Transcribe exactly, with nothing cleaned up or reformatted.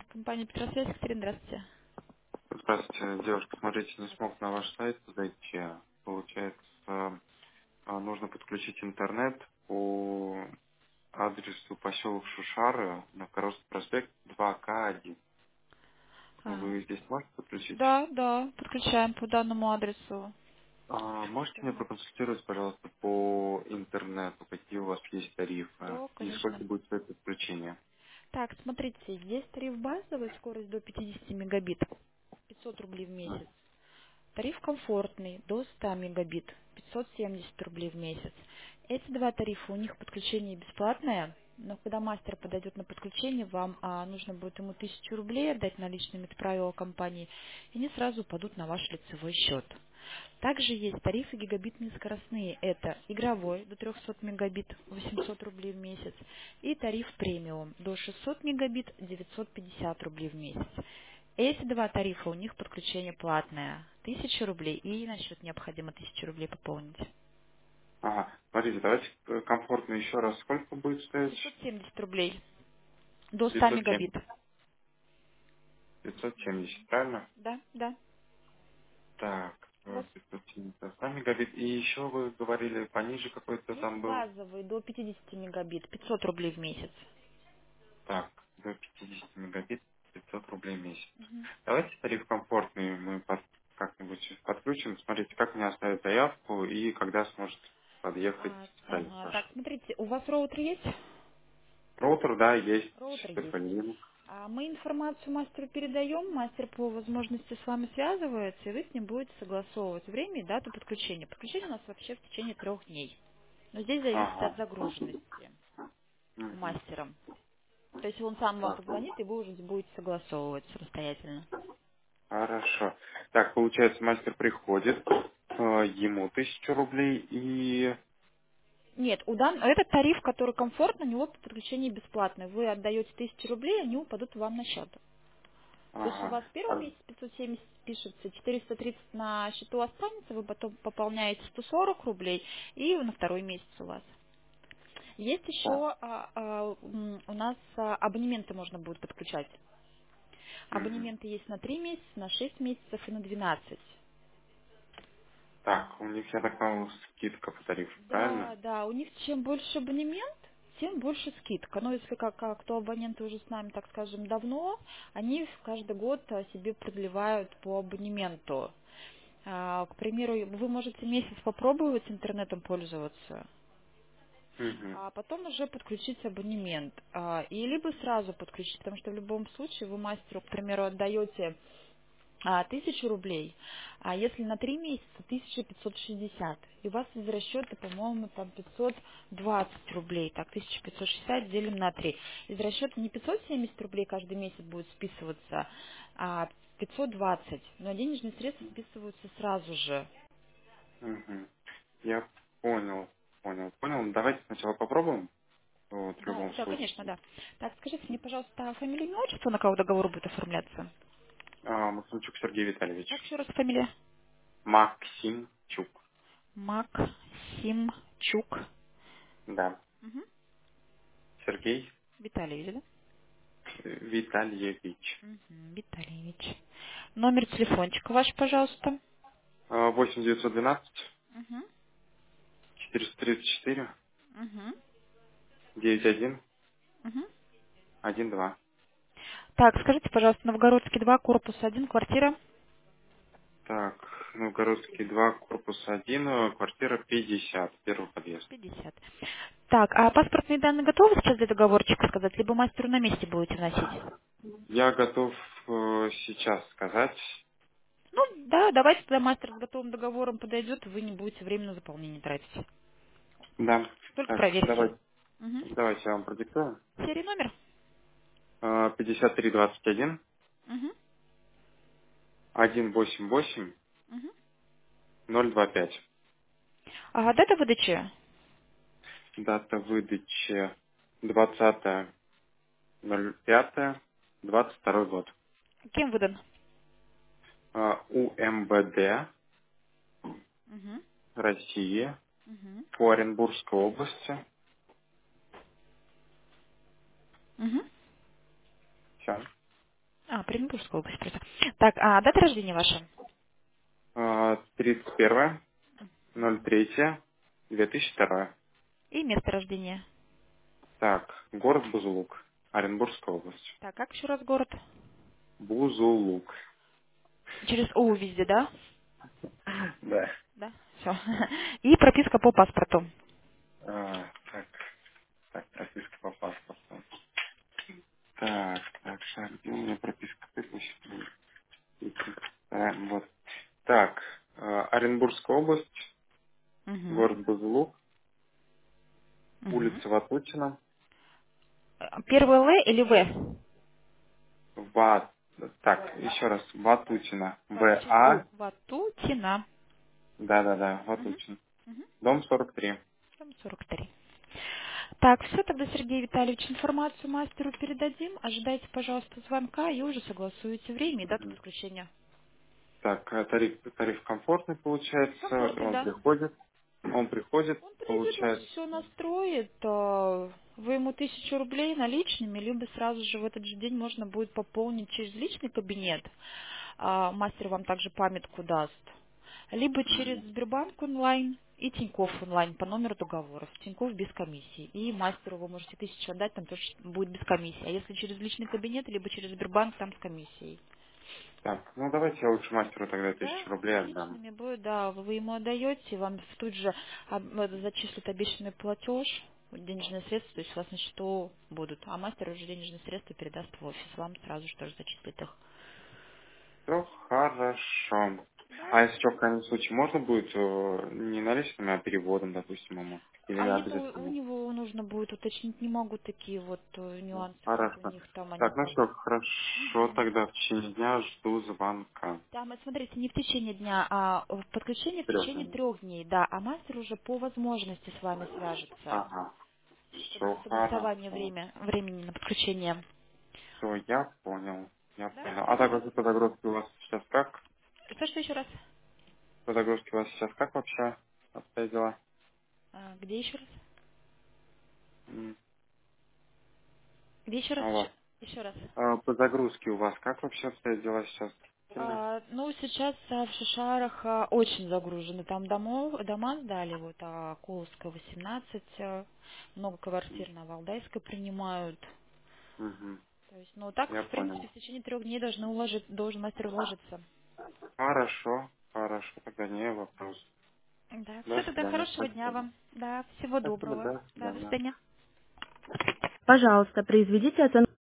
Компания Петросвязь, Екатерина, здравствуйте. Здравствуйте, девушка. Смотрите, не смог на ваш сайт зайти. Получается, а, нужно подключить интернет по адресу поселок Шушары на Коровский проспект два К один. А, Вы здесь можете подключить? да, да, подключаем по данному адресу. А, можете меня Интернет. проконсультировать, пожалуйста, по интернету, какие у вас есть тарифы Да, и сколько конечно. будет стоить подключение? Так, смотрите, есть тариф базовый, скорость до пятидесяти мегабит, пятьсот рублей в месяц. Тариф комфортный, до ста мегабит, пятьсот семьдесят рублей в месяц. Эти два тарифа, у них подключение бесплатное, но когда мастер подойдет на подключение, вам а, нужно будет ему тысячу рублей отдать наличными, это правило компании, и они сразу упадут на ваш лицевой счет. Также есть тарифы гигабитные скоростные. Это игровой до трехсот мегабит, восемьсот рублей в месяц. И тариф премиум до шестисот мегабит, девятьсот пятьдесят рублей в месяц. Эти два тарифа, у них подключение платное. тысяча рублей и на счет необходимо тысячу рублей пополнить. Ага, смотрите, давайте э, комфортно еще раз. Сколько будет стоить? пятьсот семьдесят рублей до ста пятьсот семьдесят. мегабит. пятьсот семьдесят, правильно? Да, да. Так, У э, вас пятьсот семьдесят мегабит. И еще вы говорили, пониже какой-то есть там был. базовый до пятидесяти мегабит, пятьсот рублей в месяц. Так, до пятидесяти мегабит, пятьсот рублей в месяц. Мгм. Давайте тариф комфортный мы под- как-нибудь подключим. Смотрите, как мне оставить заявку и когда сможет подъехать А, специалист ага, так, наш. смотрите, у вас роутер есть? Роутер, да, есть. Роутер есть. Телефонин. А мы информацию мастеру передаем, мастер по возможности с вами связывается, и вы с ним будете согласовывать время и дату подключения. Подключение у нас вообще в течение трех дней. Но здесь зависит от Ага. загруженности у Мгм. мастера. То есть он сам вам Так, позвонит, и вы уже будете согласовывать самостоятельно. хорошо. Так, получается, мастер приходит, э, ему тысячу рублей и... Нет, у дан... этот тариф, который комфортно, у него подключение бесплатное. Вы отдаете тысячу рублей, они упадут вам на счет. То есть у Ага. вас в первом А- месяце пятьсот семьдесят пишется, четыреста тридцать на счету останется, вы потом пополняете сто сорок рублей, и на второй месяц у вас. Есть Так. еще а, а, м, у нас а, абонементы можно будет подключать. Мгм. Абонементы есть на три месяца, на шесть месяцев и на двенадцать. Так, у них, я так понял, скидка по тарифу, правильно? Да, да, у них чем больше абонемент, тем больше скидка. Но если как, как кто абоненты уже с нами, так скажем, давно, они каждый год а, себе продлевают по абонементу. А, К примеру, вы можете месяц попробовать интернетом пользоваться, Мгм. а потом уже подключить абонемент. А, И либо сразу подключить, потому что в любом случае вы мастеру, к примеру, отдаете а, тысячу рублей, а если на три месяца тысяча пятьсот шестьдесят. И у вас из расчета, по-моему, там пятьсот двадцать рублей. Так, тысяча пятьсот шестьдесят делим на три. Из расчета не пятьсот семьдесят рублей каждый месяц будет списываться, а пятьсот двадцать. Но денежные средства списываются сразу же. Мгм. Я понял, понял, понял. Давайте сначала попробуем, вот, в Да, любом да, конечно, случае. да. Так, скажите мне, пожалуйста, фамилию, имя, отчество, на кого договор будет оформляться? А, Максимчук Сергей Витальевич. Как еще раз фамилия? Максимчук, Максимчук. да. Угу. Сергей Витальевич, да? э, Витальевич. Мгм, Витальевич. Номер телефончика ваш, пожалуйста. А, восемь девятьсот двенадцать Угу. четыреста тридцать четыре Угу. девять один Угу. один два. Так, скажите, пожалуйста, Новгородский два, корпус один, квартира Так, Новгородский два, корпус один, э, квартира пятьдесят, первый подъезд. пятьдесят. Так, а паспортные данные готовы сейчас для договорчика сказать, либо мастеру на месте будете вносить? Я готов э, сейчас сказать. Ну, да, давайте тогда мастер с готовым договором подойдет, вы не будете время на заполнение тратить. Да. Только Так, проверьте. давайте, Угу. давайте я вам продиктую. Серия номер? Э, пятьдесят три двадцать один Угу. один восемь восемь Угу. ноль два пять. А дата выдачи? Дата выдачи двадцатое ноль пятое двадцать второй год. Кем выдан? Э, УМВД Угу. России Угу. по Оренбургской области. Угу. Все. А, Оренбургская область просто. Так, а дата рождения ваша? А, тридцать первое ноль третье две тысячи второе. И место рождения. Так, город Бузулук, Оренбургская область. Так, как еще раз город? Бузулук. Через У везде, да? Да. Да. Все. И прописка по паспорту. А, так, так, прописка по паспорту. Так, так, так, где у меня прописка? А, вот. Так, э, Оренбургская область, Угу. город Бузулук, Угу. улица Ватутина, Первый Л или В? Ва... Так, еще раз, Ватутина, Так, через У. В-А, Ватутина. да-да-да, Угу. Ватутин, Угу. дом сорок три. Там сорок три. Так, все, тогда, Сергей Витальевич, информацию мастеру передадим. Ожидайте, пожалуйста, звонка и уже согласуете время и дату Мгм. подключения. Так, э, тариф, тариф комфортный получается, Комфортный, он да. приходит, он приходит, Он придет, вам получается, все настроит. а, Вы ему тысячу рублей наличными, либо сразу же в этот же день можно будет пополнить через личный кабинет. А, Мастер вам также памятку даст. Либо через мгм. Сбербанк онлайн и Тинькофф онлайн по номеру договоров. Тинькофф без комиссии. И мастеру вы можете тысячу отдать, там тоже будет без комиссии. А если через личный кабинет, либо через Сбербанк, там с комиссией. Так, ну давайте я лучше мастеру тогда Да, тысячу рублей отдам. наличными будет, да, вы ему отдаете, вам тут же об- э, зачислят обещанный платеж, денежные средства, то есть у вас на счету будут, а мастер уже денежные средства передаст в офис, вам сразу же тоже зачислит их. Все хорошо. Да. А если что, в крайнем случае, можно будет э, не наличными, а переводом, допустим, ему? Или А это у у обязательно? него нужно будет уточнить, не могу такие вот э, Ну, нюансы, как у хорошо. них там они Так, ну по... все, хорошо, Мгм. тогда в течение дня жду звонка. Там, э, смотрите, не в течение дня, а в подключение в Трех течение дней. трех дней, да, а мастер уже по возможности с вами свяжется, Ага, чтобы все согласование хорошо. время, времени на подключение. Все, я понял. Я Да, понял. А все. так вот по загрузке у вас сейчас как? Что, что еще раз? По загрузке у вас сейчас как вообще обстоят дела? А, где еще раз? М, Где еще раз? Еще, Алло. еще раз. А, по загрузке у вас как вообще обстоят дела сейчас? Сильно? А, ну, сейчас а, в Шишарах а, очень загружены. Там домов, дома сдали, вот, а Коловская восемнадцать, а, много квартир на Валдайской принимают. Угу, То есть, ну, так, я в принципе, понял. в течение трех дней должны уложить, должен мастер уложиться. Хорошо, хорошо, тогда не вопрос. Да, До все, тогда свидания, хорошего дня спасибо. вам. Да, всего Спасибо, доброго. до Да, до свидания. свидания. Пожалуйста, произведите оценку.